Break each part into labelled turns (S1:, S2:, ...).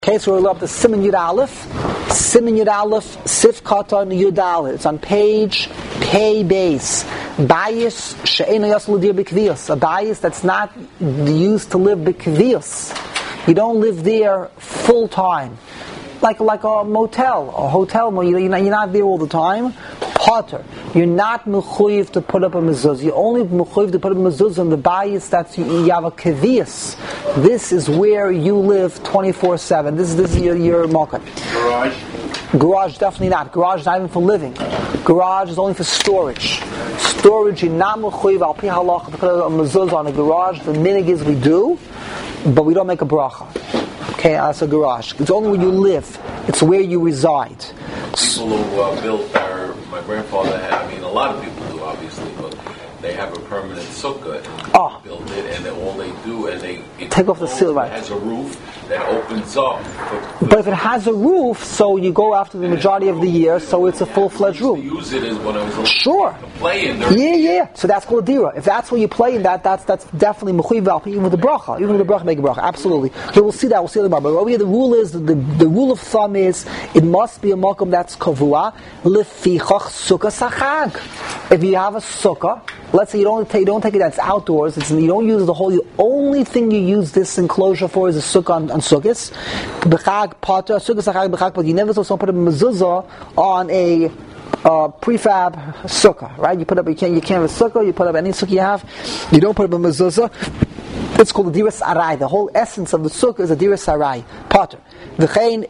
S1: Okay, so we're up to Siman Yud Aleph, Sif Katan Yud Aleph. It's on page Pei Beis. Bayis she'eino yasel l'dir b'kvius. A bayis that's not used to live b'kvius. You don't live there full time, like a motel, a hotel. You're not there all the time. Potter, you're not mechuyev to put up a mezuzah. You're only mechuyev to put up a mezuzah on the bayis that's you have a kvius. This is where you live 24/7. This is your market. Garage, definitely not. Garage is not even for living. Garage is only for storage. Storage, you're not mechuyev al pi halacha to put a mezuzah on a garage. The minig is we do, but we don't make a bracha. Okay, that's a garage. It's only where you live. It's where you reside.
S2: People who built my grandfather had, a lot of people do obviously, but they have a permanent sukkah and build it, and then all they do, and they
S1: take off the seal, right?
S2: It has a roof that opens up.
S1: But if it has a roof, so you go after the majority of the year, so it's a full-fledged roof.
S2: Use it as when I was
S1: sure.
S2: Playing.
S1: Yeah. So that's called a dira. If that's where you play in that's definitely mechuyev even with the bracha. Even with the bracha, make a bracha. Absolutely. Okay, we'll see that. We'll see that tomorrow. But over here, the rule is the rule of thumb is it must be a makom that's kavua lefichach sukkah sachag. If you have a sukkah, let's say you don't take it that's outdoors. You don't use the whole. The only thing you use this enclosure for is a sukkah on sukkahs. B'chag potter sukkah sachag b'chag, but you never saw someone put a mezuzah on a prefab sukkah, right? You can't have a sukkah. You put up any sukkah you have. You don't put up a mezuzah. It's called a diras arai. The whole essence of the sukkah is a diras arai. Potter. V'chein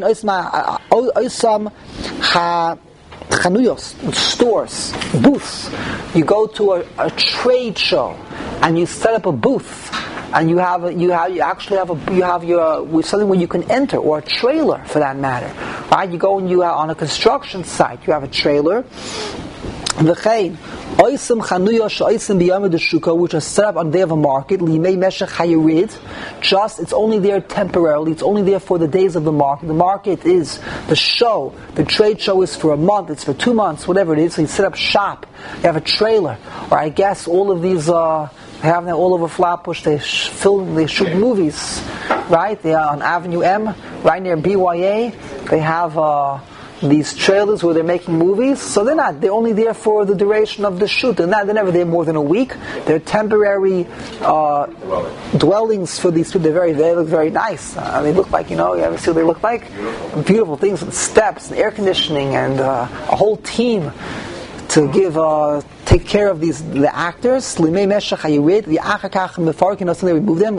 S1: oisam ha. Chanuyos, stores, booths. You go to a trade show and you set up a booth, and you have something where you can enter, or a trailer for that matter, right? You go and you are on a construction site. You have a trailer. V'chein oisim chanuyos oisim b'yom deshuka, which are set up on the day of a market. Limei meshach hayirid. Just it's only there temporarily. It's only there for the days of the market. The market is the show. The trade show is for a month. It's for 2 months, whatever it is. So you set up shop. You have a trailer, or I guess all of these. They have them all over Flatbush. They shoot movies, right? They are on Avenue M, right near BYA. They have these trailers where they're making movies. So they're only there for the duration of the shoot. They're never there more than a week. They're temporary dwellings for these people. They look very nice. They look like, you ever see what they look like? Beautiful things with steps and air conditioning and a whole team to take care of the actors. They remove them,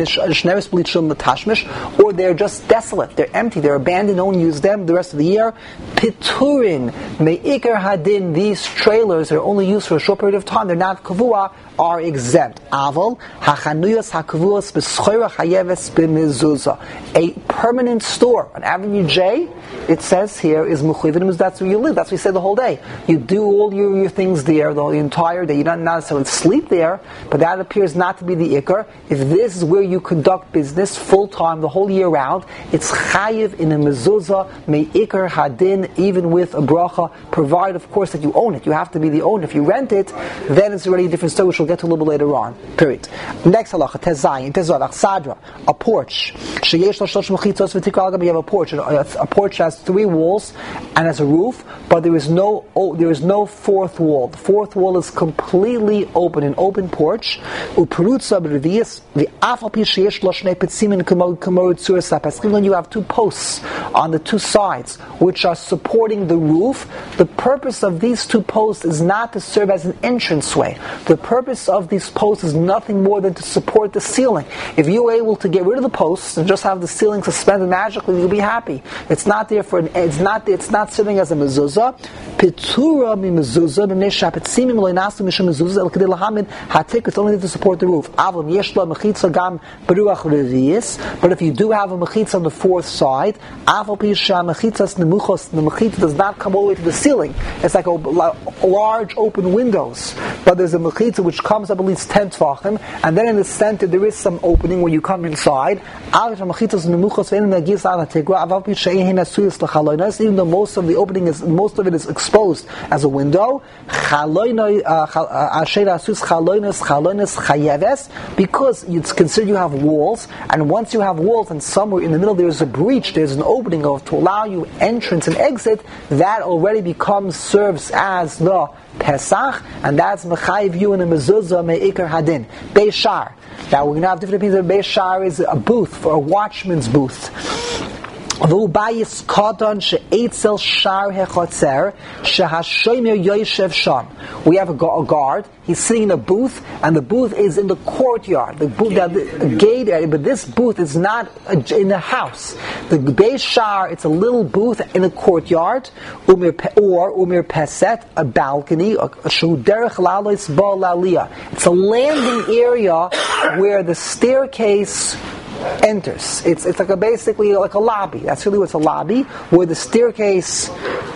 S1: or they're just desolate. They're empty. They're abandoned. No one uses them the rest of the year. Piturin meikar hadin. These trailers are only used for a short period of time. They're not kavua. Are exempt. Aval hachanuyos hakuvuos b'schoira chayeves b'mezuzah. A permanent store on Avenue J, it says here, is mechuyev. That's where you live. That's what we said the whole day. You do all your things there the entire day. You don't necessarily sleep there, but that appears not to be the ikar. If this is where you conduct business full time the whole year round, it's chayev in a mezuzah meikar hadin, even with a bracha, provided of course that you own it. You have to be the owner. If you rent it, then it's already a different story, which we'll get to a little bit later on. Period. Next halacha, tezayin, tezav, achsadra, a porch. You have a porch. A porch has 3 walls and has a roof, but there is no fourth wall. The fourth wall is completely open, an open porch. When you have 2 posts on the 2 sides which are supporting the roof, the purpose of these 2 posts is not to serve as an entranceway. The purpose of these posts is nothing more than to support the ceiling. If you're able to get rid of the posts and just have the ceiling suspended magically, you'll be happy. It's not there for it's not serving as a mezuzah. Pitura mi mezuzah b'nei shapetzimim lo yinasu mishum mezuzah el kedei lahamin hatik. It's only there to support the roof. Avlam yesh lo mechitza gam beruach revius. But if you do have a mechitza on the 4th side, aval pisha mechitzas nemuchos. The mechitza does not come all the way to the ceiling. It's like a large open windows. But there's a mechitza which comes up at least 10 tvachim, and then in the center there is some opening where you come inside. Even though most of the opening most of it is exposed as a window, because it's considered you have walls, and once you have walls and somewhere in the middle there's a breach, there's an opening to allow you entrance and exit, that already serves as the Pesach, and that's Mechayiv you in a mezuzah me'ikar hadin. Beis Shar. Now we're going to have different opinions. Beis Shar is a booth, for a watchman's booth. We have a guard. He's sitting in a booth, and the booth is in the courtyard. The gate area, but this booth is not in the house. The Beis Shar, it's a little booth in a courtyard, umir peset, a balcony. It's a landing area where the staircase enters. It's like basically like a lobby. That's really what's a lobby, where the staircase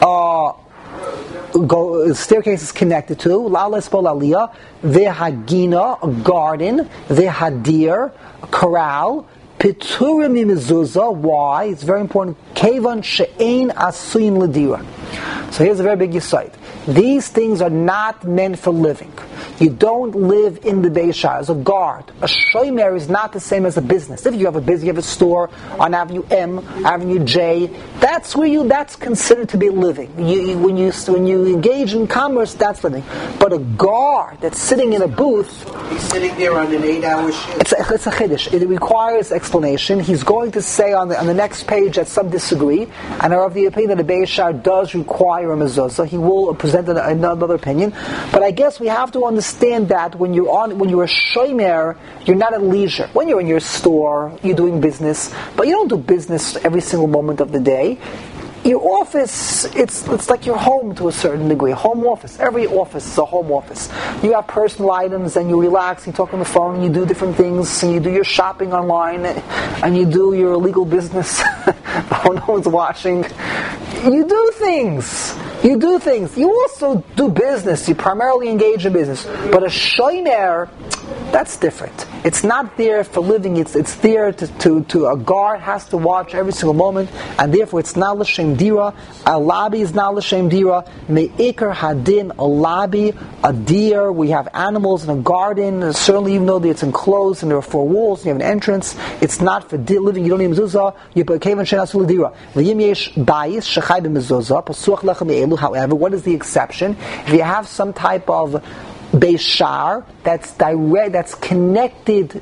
S1: is connected to. Lales bol aliyah, vehagina, a garden, vehadir, a corral. Piturim mezuzah. Why? It's very important. Kevan she'ein asuyin ledira. So here's a very big yesod. These things are not meant for living. You don't live in the Beis Shar as a guard. A shomer is not the same as a business. If you have a store on Avenue M, Avenue J, that's considered to be living. When you engage in commerce, that's living. But a guard that's sitting in a booth,
S3: he's sitting there on an 8-hour shift.
S1: It's a chiddush. It requires explanation. He's going to say on the next page that some disagree, and are of the opinion that the Beis Shar does require a mezuzah. He will present another opinion. But I guess we have to understand that when you're a shomer, you're not at leisure. When you're in your store, you're doing business, but you don't do business every single moment of the day. Your office, it's like your home to a certain degree. Home office. Every office is a home office. You have personal items, and you relax, you talk on the phone, and you do different things, and you do your shopping online, and you do your illegal business. Oh, no one's watching. You do things. You also do business. You primarily engage in business. But a shomer, that's different. It's not there for living. It's there to a guard has to watch every single moment, and therefore it's not l'shem dira. A lobby is not l'shem dira. Me'ikar hadin, a lobby, a deer. We have animals in a garden. Certainly, even though it's enclosed and there are 4 walls, and you have an entrance. It's not for living. You don't need mezuzah. You put kevan shenasul dira. V'yim yesh bayis shechai b'mezuzah pasuach lechem me'elu. However, what is the exception? If you have some type of Beis Shar that's direct, that's connected,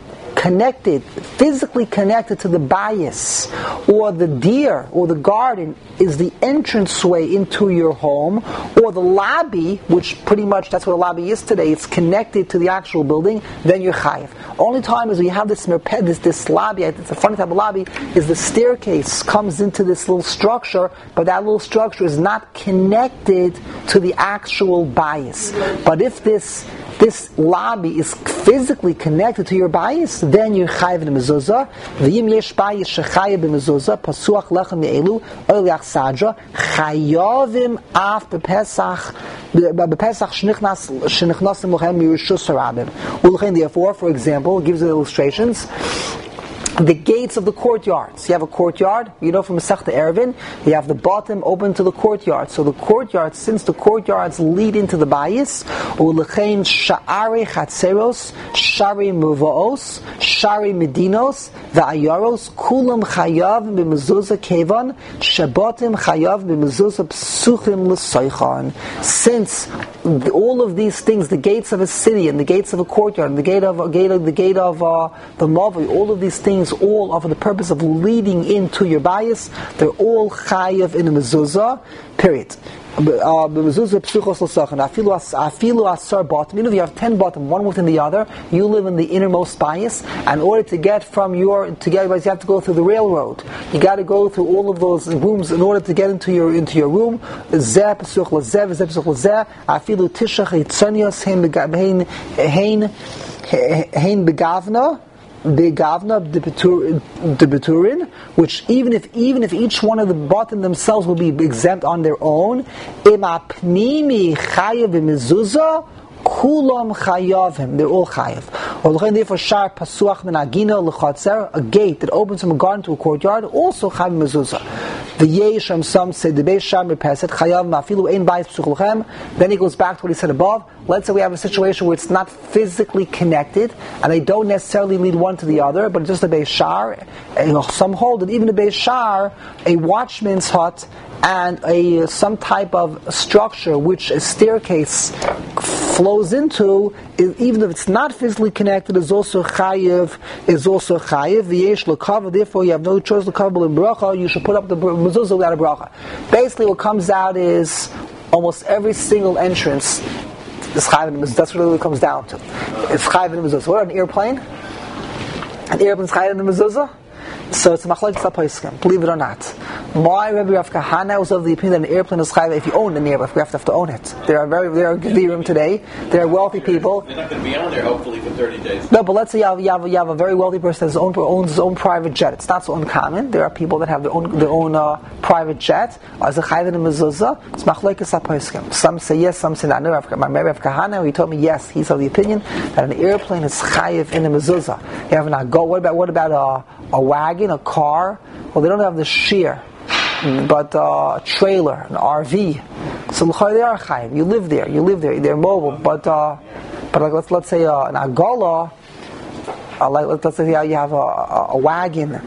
S1: physically connected to the bias, or the deer, or the garden is the entranceway into your home, or the lobby, which pretty much that's what a lobby is today, it's connected to the actual building, then you're chayiv. Only time is when you have this lobby, it's a funny type of lobby, is the staircase comes into this little structure, but that little structure is not connected to the actual bias. But if this lobby is physically connected to your bias, then you're chayiv in mezuzah. V'yim yesh bayis shechayiv b'mezuzah pasuach lechem me'elu oliach sadra chayavim af b'pesach shenichnasim lochem mirishus harabim. Therefore, for example, it gives illustrations. The gates of the courtyards. You have a courtyard, from Masechta Eruvin, you have the bottom open to the courtyard. So the courtyard, since the courtyards lead into the bayis, ulechein sha'ari chatzeros, shari muvaos, shari medinos, va'ayaros, kulam chayav b'mezuzah kevan, shabatim chayav b'mezuzah psuchim l'soichan. Since all of these things, the gates of a city, and the gates of a courtyard, and the gate of the mavoi, all of these things all are for the purpose of leading into your bias. They're all chayiv in a mezuzah, period. Mezuzah psuchos l'sachan. Afilu asar bottom. If you have 10 bottom, one within the other, you live in the innermost bias. And in order to get you have to go through the railroad. You got to go through all of those rooms in order to get into your room. Zeh psuch l'zeh, zeh psuch l'zeh. Afilu tishach yitzonios hein begavna. Begavna the Beturin, which even if each one of the bottom themselves will be exempt on their own, imapnimi chayav b'mezuzah, kulam chayavim, they're all chayav. Therefore, shar pasuach min agina l'chatzer, a gate that opens from a garden to a courtyard, also chayav mezuzah. The yesham, some say the beis shar mepeset chayav mafilu ein bayis psuch lochem. Then he goes back to what he said above. Let's say we have a situation where it's not physically connected, and they don't necessarily lead one to the other, but just a beis shar. Some hold that even a beis shar, a watchman's hut, and some type of structure which a staircase flows into, even if it's not physically connected, is also chayiv. V'yesh l'kava. Therefore, you have no choice l'kava in bracha. You should put up the mezuzah without a bracha. Basically, what comes out is almost every single entrance is chayiv in the mezuzah. That's what it really comes down to. It's chayiv in the mezuzah. What, an airplane? An airplane's chayiv in the mezuzah? So it's a machlokes haposkim, believe it or not. My Rebbe Rav Kahana was of the opinion that an airplane is chayav if you own an airplane. You have to own it. There are gevirim today. There are wealthy people.
S2: They're not going to be on there hopefully for 30 days.
S1: No, but let's say you have a very wealthy person that owns his own private jet. It's not so uncommon. There are people that have their own private jet. As a chayav in a mezuzah, it's machlokes haposkim. Some say yes, some say not. No, my Rebbe Rav Kahana, he told me yes. He's of the opinion that an airplane is chayav in a mezuzah. You have not go. What about a wagon, a car? Well, they don't have the shear, but a trailer, an RV. So they are chayiv. You live there. They're mobile. But like let's say an agala, let's say you have a wagon.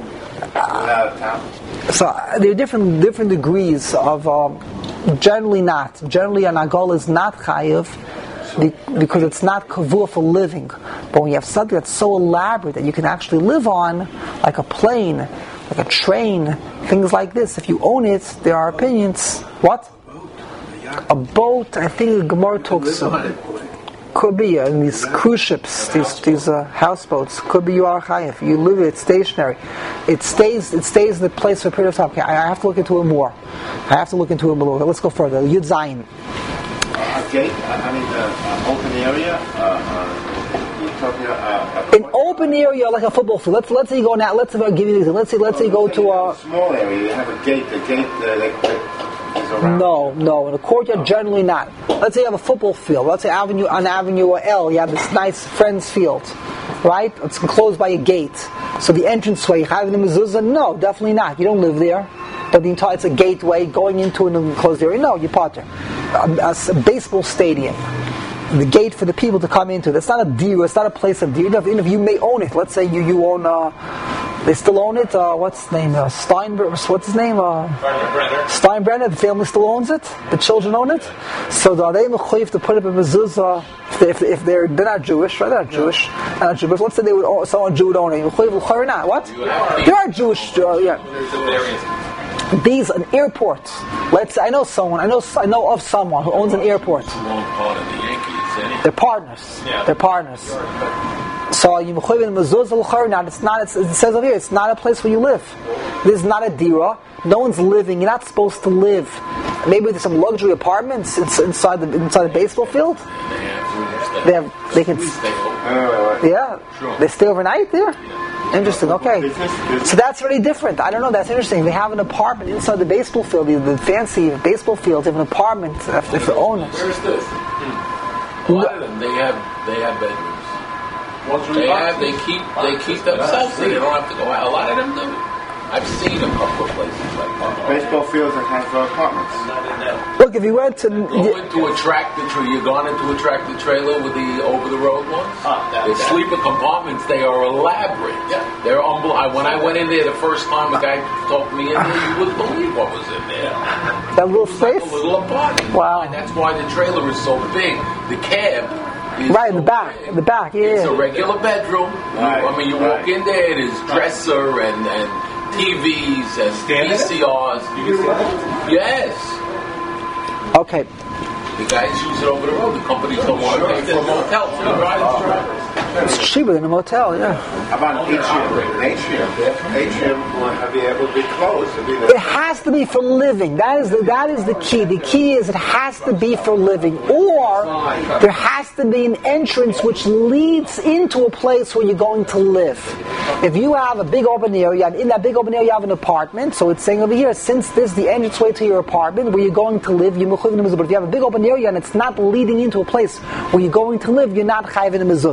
S1: So there are different degrees of. Generally not. Generally, an agala is not chayiv because it's not kavua for living. But when you have something that's so elaborate that you can actually live on, like a plane, like a train, things like this, if you own it, there are opinions. What? A boat, I think the Gemara talks could be in these cruise ships, these houseboats. Could be you are chayiv. You live it, it's stationary. It stays in the place for a period of time. Okay, I have to look into it more. Let's go further. Yud Zayin.
S4: Gate, open area.
S1: An open area like a football field. Let's say you go now. Let's give you an example. Let's say you go to a
S4: small area. You have a gate. The gate is around.
S1: No. In a courtyard, generally not. Let's say you have a football field. Let's say on Avenue L, you have this nice Friends field, right? It's enclosed by a gate. So the entranceway, you have it in mezuzah? No, definitely not. You don't live there. But it's a gateway going into an enclosed area. No, you part there. A baseball stadium, the gate for the people to come into. That's not a deal. It's not a place of deal. Even if you may own it, let's say you own. They still own it. What's his name? Steinbrenner. What's his name? Steinbrenner. The family still owns it. The children own it. So are they mechuyev to put up a mezuzah if they're not Jewish, right? They're not Jewish. Let's say someone Jew would own it. Mechuyev or not? What? There are Jewish. Yeah. These an airport. Let's say I know of someone who owns an airport. They're partners.
S2: Yeah.
S1: They're partners. So you mechuyev in mezuzah now. It says over here, it's not a place where you live. This is not a dira. No one's living. You're not supposed to live. Maybe there's some luxury apartments inside the baseball field. They can. Yeah. They stay overnight there. Interesting, okay. So that's really different. I don't know, that's interesting. They have an apartment inside the baseball field, the fancy baseball fields, they have an apartment if they own it.
S2: Where's this? A lot of them, they have bedrooms. They keep themselves there. They don't have to go out. A lot of them do. I've seen a couple of places like that.
S4: Baseball fields that have apartments.
S1: Look, if you went to...
S2: You've gone into a tractor trailer with the over-the-road ones? The sleeper compartments, they are elaborate. Yeah. They're unbelievable. When I went in there the first time, the guy talked me in there, you wouldn't believe what was in there.
S1: That little space?
S2: A little apartment.
S1: Wow.
S2: And that's why the trailer is so big. The cab...
S1: Right, in the back, yeah.
S2: It's a regular bedroom.
S4: Right.
S2: You walk in there, there's dresser and TVs and VCRs.
S1: Yes. Okay.
S2: The guys use it over the road. The companies don't want to pay for a motel.
S1: It's cheaper than a motel, yeah.
S4: How about an atrium? Atrium will be able to be closed.
S1: It has to be for living. That is the key. The key is it has to be for living. Or there has to be an entrance which leads into a place where you're going to live. If you have a big open area, and in that big open area you have an apartment, so it's saying over here, since this is the entranceway to your apartment where you're going to live, you're mechuyev in a mezuzah. But if you have a big open area and it's not leading into a place where you're going to live, you're not chayav in a mezuzah.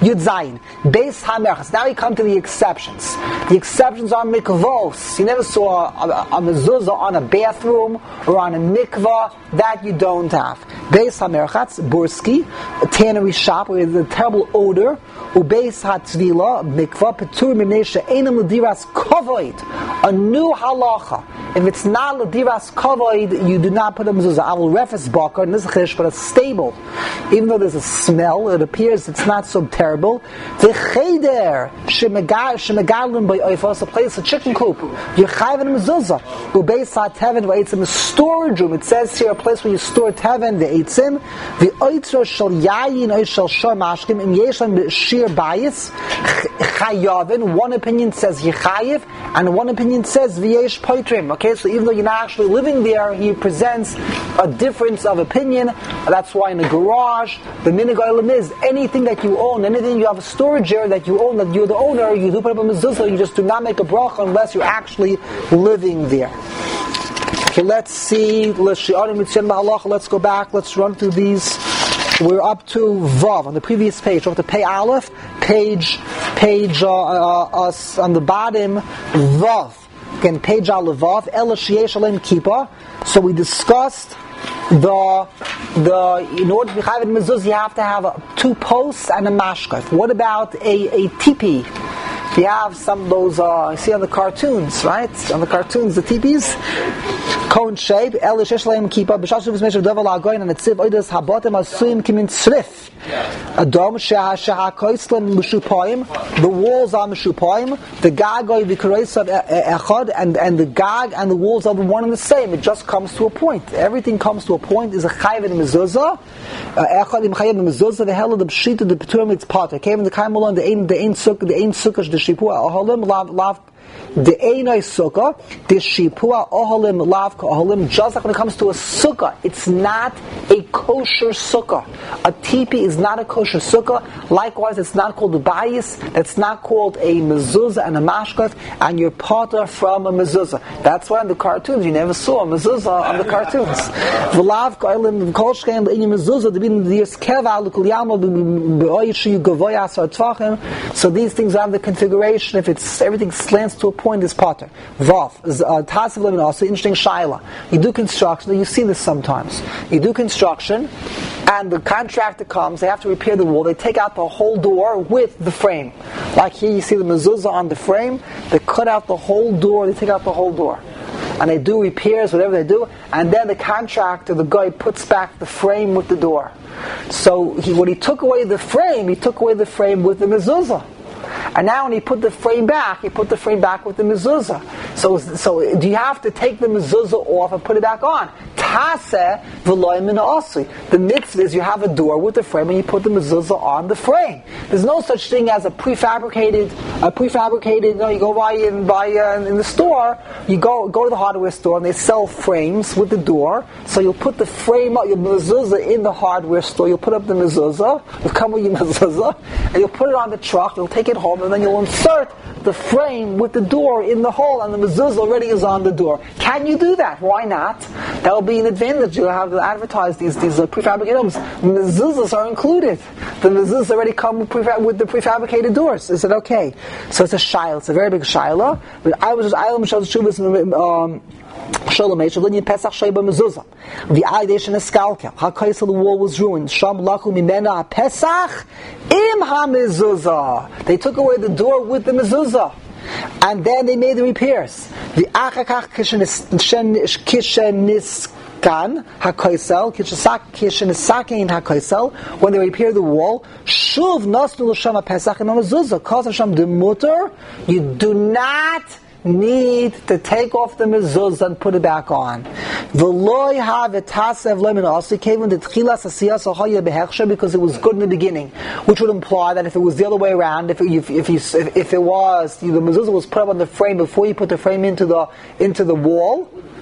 S1: Yud Zayin. Beis HaMerchas. Now we come to the exceptions. The exceptions are mikvos. You never saw a mezuzah on a bathroom or on a mikvah. That you don't have. Beis HaMerchas, Burski, a tannery shop with a terrible odor. Ubeis HaTzvila, mikvah, Petur Mimnei She'enam L'diras Kavoid. A new halacha. If it's not L'diras Kavoid, you do not put a mezuzah. I will refes bakar, nizchish, but it's stable. Even though there's a smell, it appears it's not so terrible. The cheder shemegalim by oifos, a place, a chicken coop. You chayv in a mezuzah. Ubeis HaTeven, it's in the storage room. It says here a place where you store teven, the eitzim. The oitra shel yayin oy shel shor mashkim im yeshan shir bayis chayavin. One opinion says yichayiv, and one opinion says v'yesh poitrim. Okay, so even though you're not actually living there, he presents a difference of opinion. That's why in the garage, the minhag olam is anything that you own, anything you have a storage area that you own, that you're the owner, you do put up a mezuzah. You just do not make a bracha unless you're actually living there. Okay, let's see. Let's go back. Let's run through these. We're up to Vav on the previous page. We're up to Pei Aleph, page on the bottom. Vav again, page Aleph Vav. El Sheyesh Aleim Kippah. So we discussed in order to be chayv mezuzah, you have to have two posts and a mashkaf. What about a tipi? You have some of those, you see on the cartoons, right? On the cartoons, the tipis, cone shape, El Sheyesh Aleim Kippah, B'shashuv V'smeshav Davar La'agoyin, and Etziv Oidas Habotem Asuyim Kimin Tzrif. Adom Shehakoislam Meshupayim, the walls are Meshupayim, the Gagoy V'Kareis of Echad, and the Gag and the walls are the one and the same. It just comes to a point. Everything comes to a point. Is a chayv in mezuzah. Echad im chayv in mezuzah. The hell of the pshita, the peturim it's part. Okay, in the kaimulon, the ein sukkah, the shipua aholim lav. The einay sukkah, the shipua ohalim lavka ohalim. Just like when it comes to a sukkah, it's not a kosher sukkah. A tipi is not a kosher sukkah. Likewise, it's not called a bayis. It's not called a mezuzah and a mashkat. And you're potter from a mezuzah. That's why in the cartoons you never saw a mezuzah on the cartoons. V'lavka ohalim v'kolshkein l'inyan mezuzah d'bin d'yis keva l'kul yama b'oyishu gavoy asar tvachim. So these things have the configuration. If it's everything slants to a point, is potter. Vav, Tasiv Lemon also, interesting shaila. You do construction, you see this sometimes. You do construction, and the contractor comes, they have to repair the wall, they take out the whole door with the frame. Like here you see the mezuzah on the frame, they cut out the whole door, they take out the whole door. And they do repairs, whatever they do, and then the contractor, the guy, puts back the frame with the door. So when he took away the frame with the mezuzah. And now when he put the frame back with the mezuzah. So do you have to take the mezuzah off and put it back on? Taseh v'loy min ha'asli. The mitzvah is you have a door with the frame and you put the mezuzah on the frame. There's no such thing as a prefabricated. You go buy in the store. You go to the hardware store and they sell frames with the door. So you'll put the frame up, your mezuzah in the hardware store. You'll put up the mezuzah. You'll come with your mezuzah and you'll put it on the truck. You'll take it home and then you'll insert the frame with the door in the hole and the mezuzah already is on the door. Can you do that? Why not? That will be an advantage. You'll have to advertise these prefabricated homes. Mezuzahs are included. The mezuzahs already come with the prefabricated doors. Is it okay? So it's a shaila. It's a very big shaila. But I was just Pesach Sheba Mezuzah. The Aydeshin Eskalkel. HaKaisel, the wall was ruined. Sham Lachu Mimena Pesach Im HaMezuzah. They took away the door with the mezuzah. And then they made the repairs. The Achakach Kisheniskan HaKaisel, Kishenisakain HaKaisel, when they repair the wall, Shuv Nasnu L'Sham Pesach Im HaMezuzah. Cause of Sham Demuter, you do not need to take off the mezuzah and put it back on. V'loy ha'v'tasev lemin also came when the tchilas asiyas ahoya behechsher because it was good in the beginning, which would imply that if it was the other way around, if it was the mezuzah was put up on the frame before you put the frame into the wall,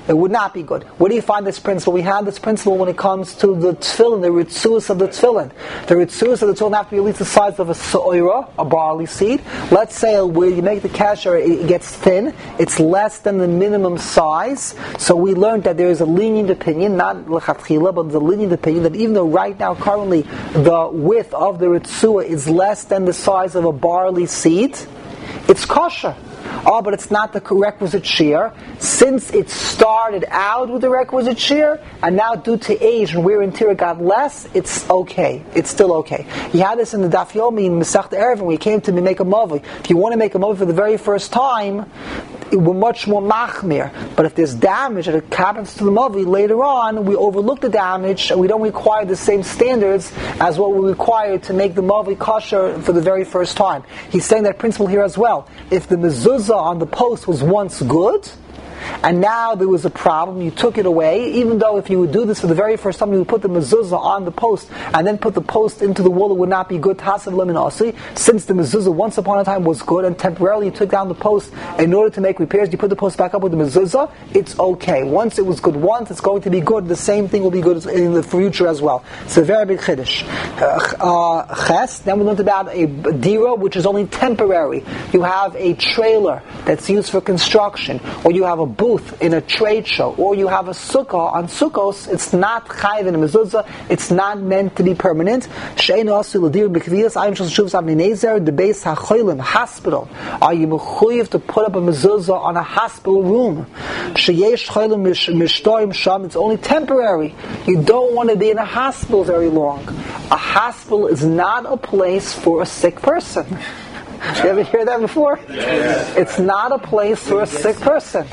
S1: It would not be good. Where do you find this principle? We have this principle when it comes to the tefillin, the ritzuas of the tefillin. The ritzuas of the tefillin have to be at least the size of a so'ira, a barley seed. Let's say where you make the kasher, it gets thin. It's less than the minimum size. So we learned that there is a lenient opinion, not l'chatchila, but there's a lenient opinion that even though right now currently the width of the ritzua is less than the size of a barley seed, it's kosher. Oh, but it's not the requisite shear. Since it started out with the requisite shear, and now due to age and wear and tear it got less, it's okay. It's still okay. You had this in the Daf Yomi in Masechta Eruvin when we came to make a mavi. If you want to make a mavi for the very first time, it will much more machmir. But if there's damage that happens to the mavi later on, we overlook the damage and we don't require the same standards as what we require to make the mavi kosher for the very first time. He's saying that principle here as well. If the mezuzah on the post was once good, and now there was a problem, you took it away, even though if you would do this for the very first time, you would put the mezuzah on the post, and then put the post into the wall, it would not be good, tasav lemin asi. Since the mezuzah once upon a time was good, and temporarily you took down the post in order to make repairs, you put the post back up with the mezuzah, it's okay. Once it was good once, it's going to be good, the same thing will be good in the future as well. It's a very big chiddush. Ches, then we learned about a dira, which is only temporary. You have a trailer that's used for construction, or you have a booth in a trade show, or you have a sukkah on Sukkos, it's not chayiv in a mezuzah, it's not meant to be permanent. She'ein asu l'dir b'kviyas, ayim shel shuvas avnei nezer, the beis hacholim, hospital. Are you mechuyev to put up a mezuzah on a hospital room? Sheyesh cholim mishtorim sham, it's only temporary. You don't want to be in a hospital very long. A hospital is not a place for a sick person. Did you ever hear that before? Yes. It's not a place for a sick person.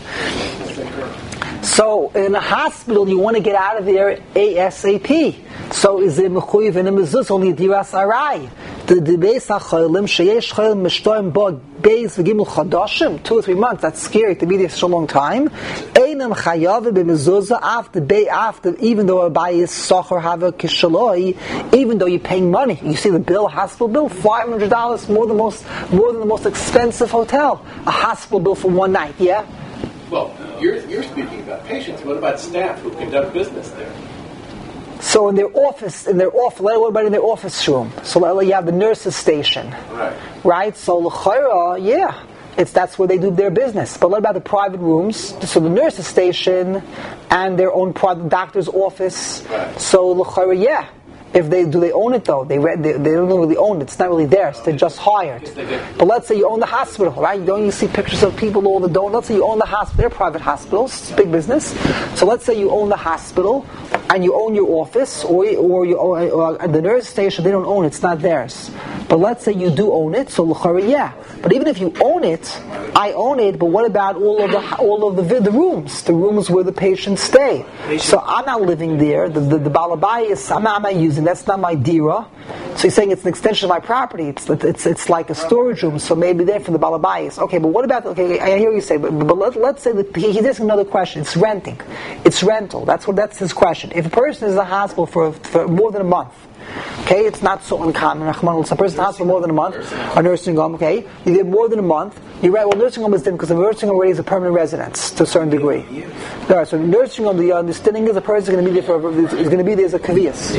S1: So in a hospital, you want to get out of there ASAP. So is it mechuyev in a mezuzah only a diras arai? The beis hacholim sheyesh cholim mishtorim bo beis v'gimel chadashim, 2 or 3 months. That's scary to be there such a long time. Einam chayav b'mezuzah after even though a bayis socher hava kishaloi, even though you're paying money. You see the bill, hospital bill, $500 more than the most expensive hotel. A hospital bill for one night. Yeah.
S5: Well, you're speaking about patients. What about staff who conduct business there?
S1: So in their office, what about in their office room? So you have the nurses' station, right? So l'chayra, yeah, that's where they do their business. But what about the private rooms? So the nurses' station and their own private doctor's office. Right. So l'chayra, yeah. If they own it though? They don't really own it. It's not really theirs. They're just hired. But let's say you own the hospital, right? Don't you see pictures of people all the door? Let's say you own the hospital. They're private hospitals. It's big business. So let's say you own the hospital and you own your office, or you own the nurse station. They don't own it. It's not theirs. But let's say you do own it. So l'chara, yeah. But even if you own it, I own it. But what about all of the rooms? The rooms where the patients stay. So I'm not living there. The balabayis, I'm not using. That's not my dira. So he's saying it's an extension of my property. It's like a storage room. So maybe there for the balabayis. Okay, but what about? Okay, I hear you say. But let's say that he's asking another question. It's renting. It's rental. That's his question. If a person is in a hospital for more than a month. Okay, it's not so uncommon. A person in the hospital more than a month, a nursing home. Okay, you get more than a month. You're right. Well, nursing home is different because a nursing home already is a permanent residence to a certain degree. Right, so nursing home, the understanding is a person is going to be there is going to be there as a kavias.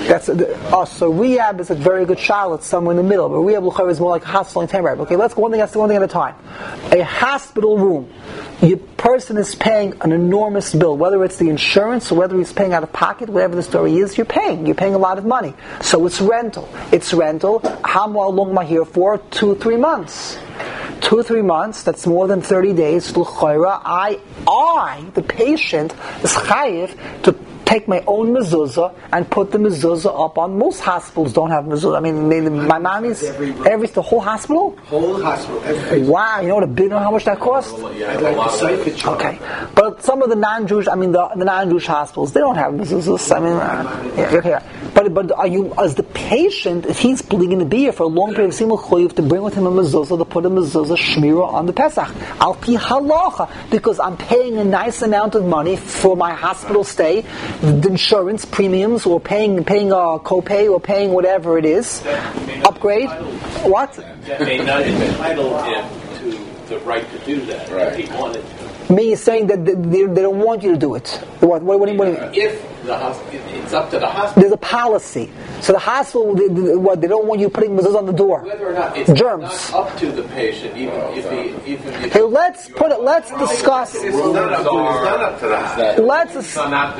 S1: So rehab is a very good Charlotte somewhere in the middle, but rehab is more like a hospital and temporary. Okay, let's go one thing at a time. A hospital room. Your person is paying an enormous bill, whether it's the insurance or whether he's paying out of pocket, whatever the story is, you're paying a lot of money. So it's rental. How long am I here for? 2-3 months. 2-3 months, that's more than 30 days. I, the patient, is chayiv to take my own mezuzah and put the mezuzah up on. Most hospitals don't have mezuzah. I mean, my mommy's the whole hospital.
S3: Whole hospital.
S1: Wow, you know how much that costs? Okay, but some of the non-Jewish, the non-Jewish hospitals, they don't have mezuzahs. Okay. But are you, as the patient, if he's going to be here for a long period of time, to bring with him a mezuzah, to put a mezuzah shmira on the Pesach, al pi halacha, because I'm paying a nice amount of money for my hospital stay, the insurance premiums, or paying a copay, or paying whatever it is, upgrade. What?
S5: That may not entitle him to the right to do that if he wanted to.
S1: Me saying that they don't want you to do it. What do you mean?
S5: If the hospital, it's up to the hospital.
S1: There's a policy. So the hospital, they don't want you putting mezuzah on the door.
S5: Whether or not it's
S1: germs.
S5: Not up to the patient, even if
S1: Hey, let's discuss.
S4: It's not up to that.
S2: It's not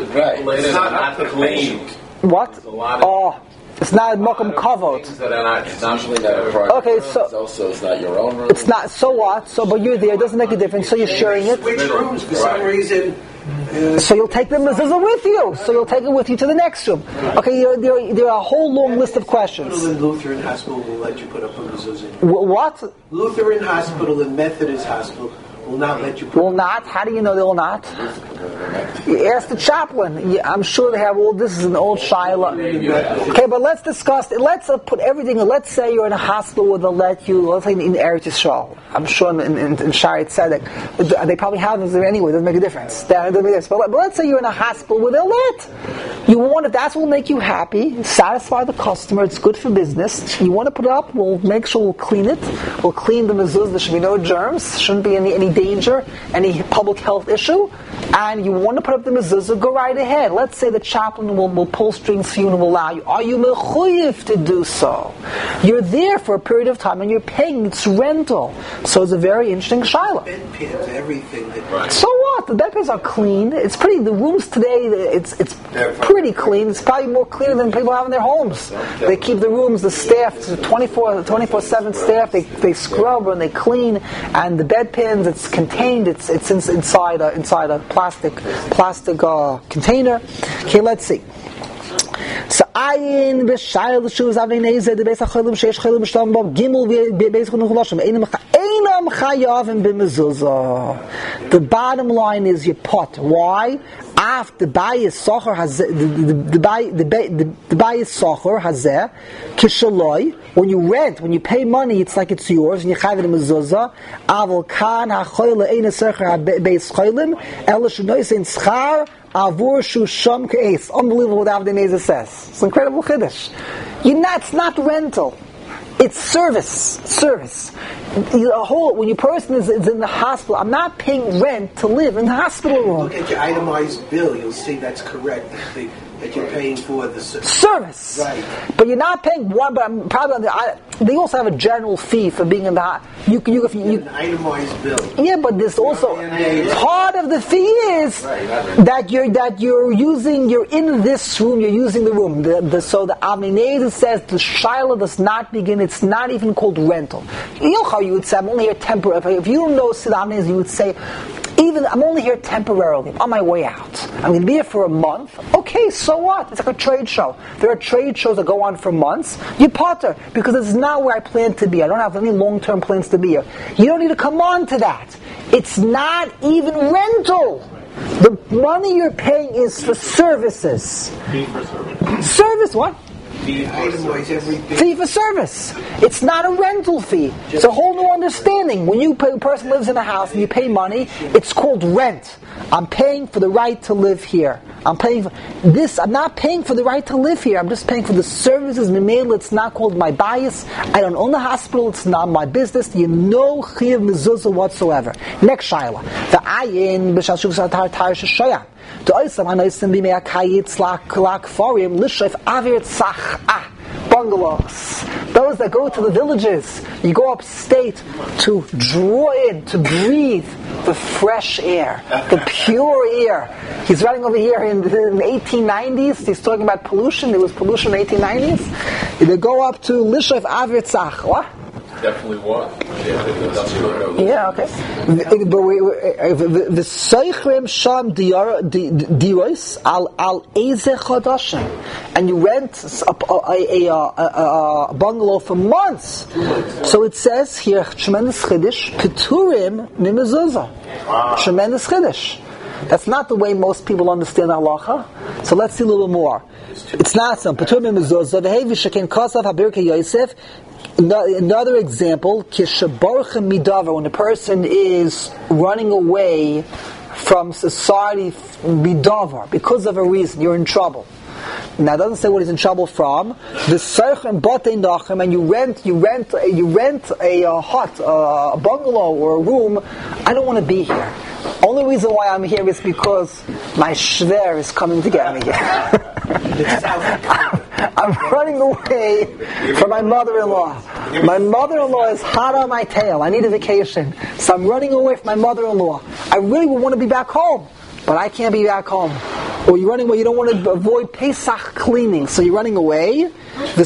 S2: the clean.
S1: What? It's not Mokum Kavod.
S2: It's usually not a private
S1: Okay,
S2: room.
S1: so
S2: It's not your own room.
S1: it's not. So what? But you're there. It doesn't make a difference. So you're sharing it.
S3: Switch rooms for some reason.
S1: So you'll take the mezuzah with you. So you'll take it with you to the next room. Okay, there are a whole long list of questions.
S3: Hospital and Lutheran Hospital will let you put up a mezuzah.
S1: What?
S3: Lutheran Hospital and Methodist Hospital will not let you put
S1: Will not? How do you know they will not? You ask the chaplain. Yeah, I'm sure they have all. This is an old Shiloh. Okay, but let's discuss. Let's put everything. Let's say you're in a hospital where they'll let you. Let's say in Eretz Yisrael. I'm sure in Shari Tzedek, they probably have them there anyway. It doesn't make a difference. But let's say you're in a hospital where they'll let you want. If that's what will make you happy, satisfy the customer. It's good for business. You want to put it up. We'll make sure we'll clean it. We'll clean the mezuzah. There should be no germs. Shouldn't be any danger, any public health issue. And you want to put up the mezuzah, go right ahead. Let's say the chaplain will pull strings for you and will allow you. Are you mechuyev to do so? You're there for a period of time and you're paying. It's rental. So it's a very interesting shiloh.
S3: bedpans, everything.
S1: So what? The bedpans are clean. It's pretty. The rooms today, it's pretty clean. It's probably more cleaner than people have in their homes. They keep the rooms, the staff, 24/7 staff. They scrub and they clean. And the bedpans, it's contained. It's inside a plastic container. Okay, let's see. So ayin b'shayil shuvas avnei nezeh the beis hacholim sheish cholim b'shtam b'am gimel beis cholim chulashim einam chayavim b'mezuzah. The bottom line is your pot. Why? After the bayis socher hazeh, the bayis socher hazeh kishaloi. When you pay money, it's like it's yours, and you chayv it in mezuzah. Aval kan hachoyle ein secher beis cholim ela shnois in schar. Avur shu sham ke'es. Unbelievable what Avnei Nezer says. It's an incredible chiddush. It's not rental. It's service. When your person is in the hospital, I'm not paying rent to live in the hospital room.
S3: Look at your itemized bill. You'll see that's correct. That you're paying for the
S1: service.
S3: Right.
S1: But you're not paying one. But I'm probably they also have a general fee for being in the hospital.
S3: An itemized bill.
S1: Yeah, but there's also part of the fee is that you're in this room. You're using the room. So the Avnei Nezer says the shiloh does not begin. It's not even called rental. You know how you would say, I'm only here temporarily. If you don't know Avnei Nezer, you would say, even I'm only here temporarily. I'm on my way out. I'm going to be here for a month. Okay, so what? It's like a trade show. There are trade shows that go on for months. You potter because it's not where I plan to be. I don't have any long-term plans to be here. You don't need to come on to that. It's not even rental. The money you're paying is for services.
S5: Fee for service.
S1: Service what?
S3: Fee
S1: for service. It's not a rental fee. It's a whole new understanding. When a person lives in a house and you pay money, it's called rent. I'm paying for the right to live here. I'm paying for this. I'm not paying for the right to live here. I'm just paying for the services. It's not called my bias. I don't own the hospital. It's not my business. You know chiyav mezuzah whatsoever. Next shaila. The ayin b'shal shuvas tar shashoyam. To oisam hanoisim b'mei hakayitz lak forim l'shoif avir tzach bungalows. Those that go to the villages, you go upstate to draw in, to breathe the fresh air, the pure air. He's writing over here in the 1890s. He's talking about pollution. There was pollution in the 1890s. They go up to Lishof Avir Tzach. What?
S2: Definitely was.
S1: Yeah, okay. The Seichrim Sham Diros al Eze Chodashim, and you rent a bungalow for months. So it says here, tremendous chiddush, Keturim Nimezuzah. Tremendous chiddush. That's not the way most people understand halacha. So let's see a little more. It's not some. Keturim Nimezuzah. V'hevi shekin kasav habirke Yosef. Another example, kishabarchem midavar, when a person is running away from society midavar because of a reason, you're in trouble. Now it doesn't say what he's in trouble from. The seichem batei nachem, and you rent a hut, a bungalow or a room. I don't want to be here. Only reason why I'm here is because my shver is coming to get me here. I'm running away from my mother-in-law. My mother-in-law is hot on my tail. I need a vacation. So I'm running away from my mother-in-law. I really would want to be back home, but I can't be back home. Or you're running away, you don't want to avoid Pesach cleaning, so you're running away. So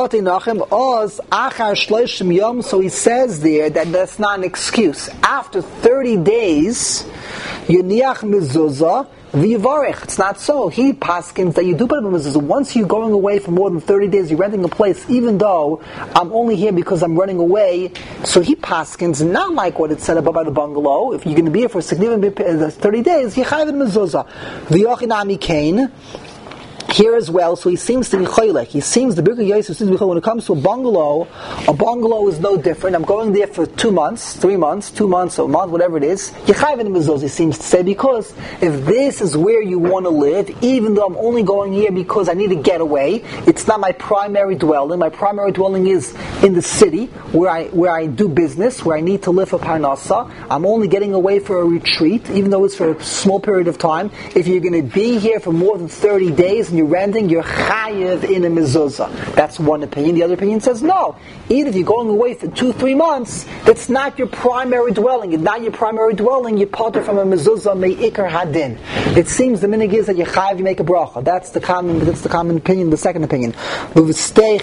S1: he says there that that's not an excuse. After 30 days, Yoniach mezuzah v'yivarech. It's not so. He paskins that you do put up a mezuzah. Once you're going away for more than 30 days, you're renting a place, even though I'm only here because I'm running away. So he paskins, not like what it said above by the bungalow. If you're going to be here for a significant 30 days, you have mezuzah. V'yochinami kain. Here as well, so he seems to be choylek. He seems, the Birkei Yosef seems to be choylek. When it comes to a bungalow is no different. I'm going there for 2 months, 3 months, 2 months, a month, whatever it is. Yechayv in mezuzah, he seems to say, because if this is where you want to live, even though I'm only going here because I need to get away, it's not my primary dwelling. My primary dwelling is in the city, where I do business, where I need to live for parnasa. I'm only getting away for a retreat, even though it's for a small period of time. If you're going to be here for more than 30 days, you're renting, you're chayiv in a mezuzah. That's one opinion. The other opinion says no. Even if you're going away for 2-3 months, that's not your primary dwelling. It's not your primary dwelling. You potter from a mezuzah me'ikar hadin. It seems the minig is that you're chayiv, you make a bracha. That's the common opinion. The second opinion. So the Stei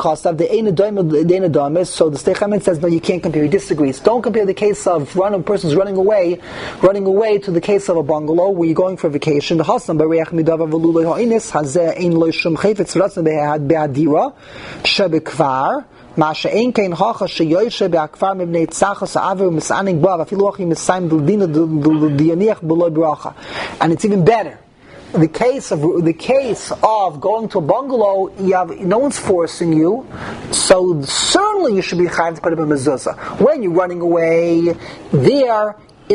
S1: Chamed says no, you can't compare. He disagrees. Don't compare the case of a person's running away to the case of a bungalow where you're going for vacation. The hasam b'reach midava v'lulei ha'inis hazeh ein lo shum chayfetz ratzon be'adira shebekvar ma she'ein kein hacha sheyoyshe be'akvar mibnei tzachos ha'aver u'mis'aning bo v'afilu achim misayim d'ldina d'yaniach b'loi bracha. And it's even better. The case of going to a bungalow, no one's forcing you, so certainly you should be chayav to put up a mezuzah. When you're running away, there,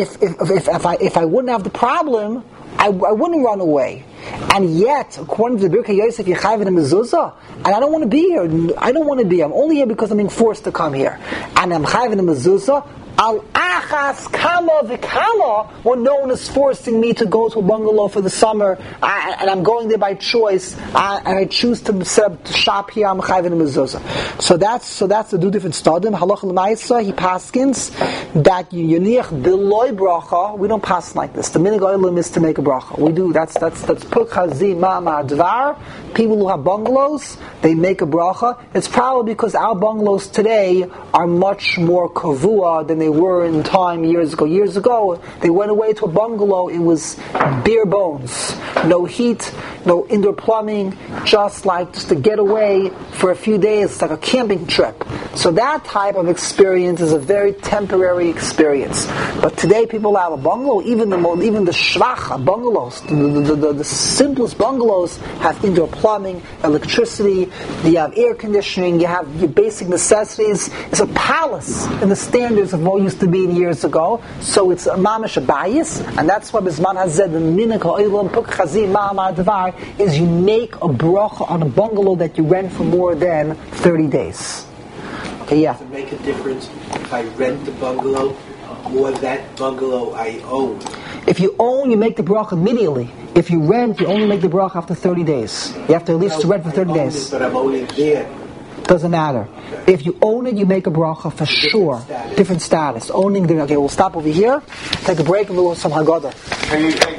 S1: if I wouldn't have the problem, I wouldn't run away. And yet, according to the Birkei Yosef, you're chayav in a mezuzah, and I don't want to be here. I don't want to be here. I'm only here because I'm being forced to come here, and I'm chayav in a mezuzah. Al achas kama v'kama, when no one is forcing me to go to a bungalow for the summer, and I'm going there by choice, and I choose to set up shop here, I'm chayav in a mezuzah. So that's the two different stadim. Halacha l'maisa, he paskins that yoniach deloy bracha. We don't pass like this. The minig oilim is to make a bracha. We do. That's puk chazi ma'ama dvar. People who have bungalows, they make a bracha. It's probably because our bungalows today are much more kavua than they were in time years ago. Years ago, they went away to a bungalow. It was bare bones, no heat, no indoor plumbing, just to get away for a few days. It's like a camping trip. So that type of experience is a very temporary experience. But today, people have a bungalow. Even the shvacha bungalows, the simplest bungalows have indoor plumbing, electricity. You have air conditioning. You have your basic necessities. It's a palace in the standards of what used to be years ago. So it's a mamash bayis, and that's why Bizman has said the minik ha'olam puk chazi ma'amad dvar is you make a bracha on a bungalow that you rent for more than 30 days. Okay, yeah.
S3: Does it make a difference if I rent the bungalow or that bungalow I own?
S1: If you own, you make the bracha immediately. If you rent, you only make the bracha after 30 days. You have to at least rent for 30 days.
S3: But I'm only there.
S1: Doesn't matter. Okay. If you own it, you make a bracha for sure. Different status. Owning the... Okay, we'll stop over here. Take a break and we'll go some Haggadah.